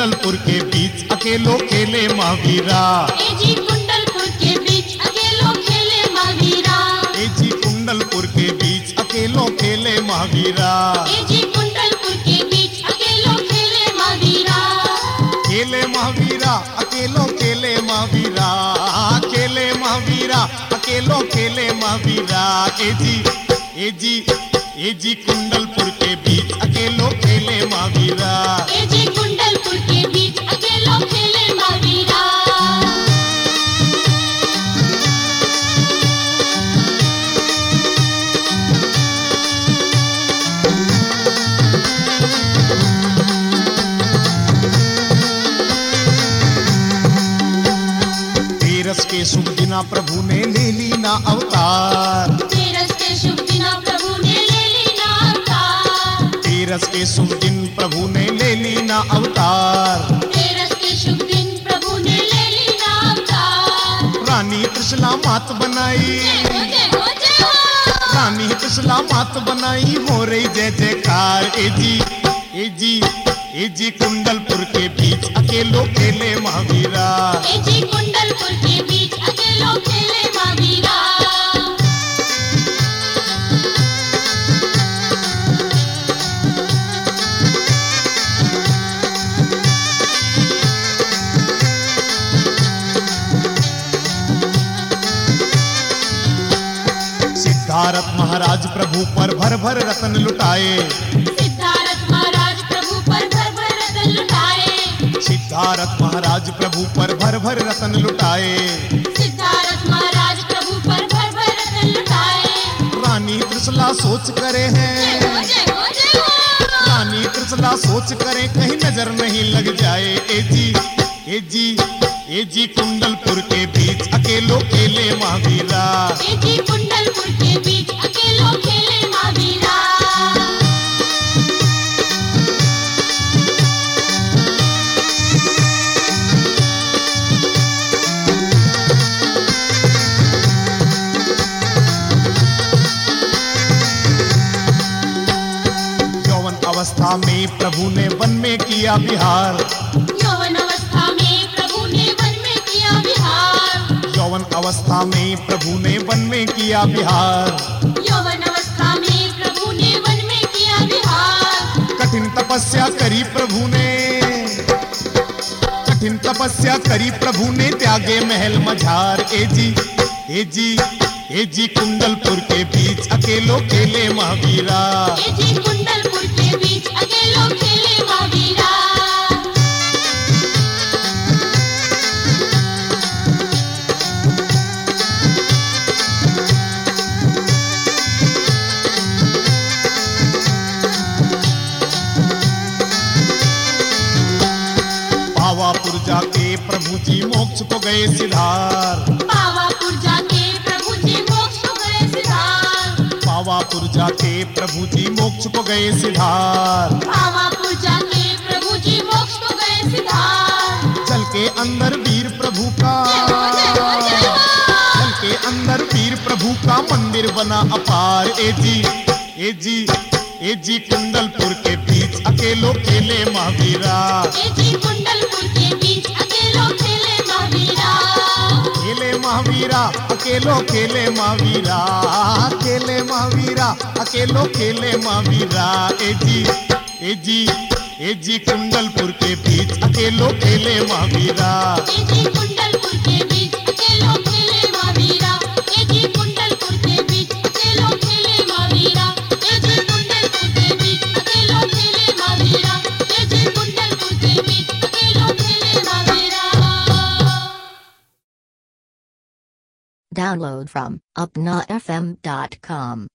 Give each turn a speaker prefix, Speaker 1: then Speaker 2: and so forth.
Speaker 1: कुंडलपुर के बीच अकेलो खेले महावीरा।
Speaker 2: ए जी कुंडलपुर के बीच अकेलो खेले महावीरा।
Speaker 1: ए जी कुंडलपुर के बीच अकेलो खेले महावीरा।
Speaker 2: ए जी कुंडलपुर के बीच अकेलो खेले महावीरा।
Speaker 1: खेले महावीरा अकेलो खेले महावीरा। खेले महावीरा अकेलो खेले महावीरा। ए जी कुंडलपुर के बीच अकेलो खेले महावीरा।
Speaker 2: ए जी कुंडलपुर के बीच अकेलो खेले महावीरा।
Speaker 1: तेरस के शुभ दिना प्रभु ने ले ली ना अवतार।
Speaker 2: तेरस के शुभ दिन प्रभु ने ले ली ना अवतार।
Speaker 1: तेरस के शुभ दिन प्रभु ने ले ली ना अवतार।
Speaker 2: तेरस के शुभ दिन प्रभु ने ले ली ना अवतार।
Speaker 1: रानी त्रिशला मात बनाई।
Speaker 2: जय हो जय हो।
Speaker 1: रानी त्रिशला मात बनाई हो रही जय जयकार। ए जी कुंडलपुर के बीच अकेलो खेले महावीरा।
Speaker 2: ए जी कुंडलपुर के बीच अकेलो खेले महावीरा।
Speaker 1: सिद्धारथ महाराज प्रभु पर भर भर रतन लुटाए।
Speaker 2: सिद्धारथ महाराज प्रभु पर भर भर रतन लुटाए।
Speaker 1: सिद्धारथ महाराज प्रभु पर भर भर रतन लुटाए।
Speaker 2: सिद्धारथ महाराज प्रभु पर भर भर रतन लुटाए।
Speaker 1: रानी त्रिशला सोच करे हैं।
Speaker 2: जय हो जय हो।
Speaker 1: रानी त्रिशला सोच करे कहीं नजर नहीं लग जाए। ए जी कुंडलपुर के बीच अकेलो खेले महावीरा।
Speaker 2: ए जी कुंडलपुर के बीच अकेलो खेले महावीरा।
Speaker 1: यौवन अवस्था में प्रभु ने वन में किया विहार।
Speaker 2: यौवन अवस्था में प्रभु ने वन में किया विहार।
Speaker 1: यौवन अवस्था में प्रभु ने वन में किया विहार।
Speaker 2: यौवन अवस्था में प्रभु ने वन में किया विहार।
Speaker 1: कठिन तपस्या करी प्रभु ने। कठिन तपस्या करी प्रभु ने त्यागे महल मझार। ए जी कुंडलपुर के बीच अकेलो खेले महावीरा।
Speaker 2: ए जी कुंडलपुर के बीच अकेलो खेले महावीरा।
Speaker 1: पावापुर जाके प्रभु जी मोक्ष को गए सिधार।
Speaker 2: पावापुर जाके प्रभु जी मोक्ष को गए सिधार।
Speaker 1: पावापुर जाके प्रभु जी मोक्ष को गए सिधार।
Speaker 2: पावापुर जाके प्रभु जी मोक्ष को गए सिधार।
Speaker 1: जल के अंदर वीर प्रभु का।
Speaker 2: जय हो जय हो।
Speaker 1: जल के अंदर वीर प्रभु का मंदिर बना अपार। ए जी कुंडलपुर के बीच अकेलो खेले महावीरा।
Speaker 2: ए जी कुंडलपुर के बीच अकेलो खेले महावीरा।
Speaker 1: खेले महावीरा अकेलो खेले महावीरा। खेले महावीरा अकेलो खेले महावीरा। ए जी कुंडलपुर के बीच अकेलो खेले महावीरा।
Speaker 2: ए जी कुंडलपुर के बीच अकेलो खेले महावीरा। ए जी कुंडलपुर के बीच अकेलो खेले महावीरा। ए जी कुंडलपुर के बीच अकेलो खेले महावीरा। ए जी कुंडलपुर के बीच अकेलो खेले महावीरा।
Speaker 3: Download from upnafm.com.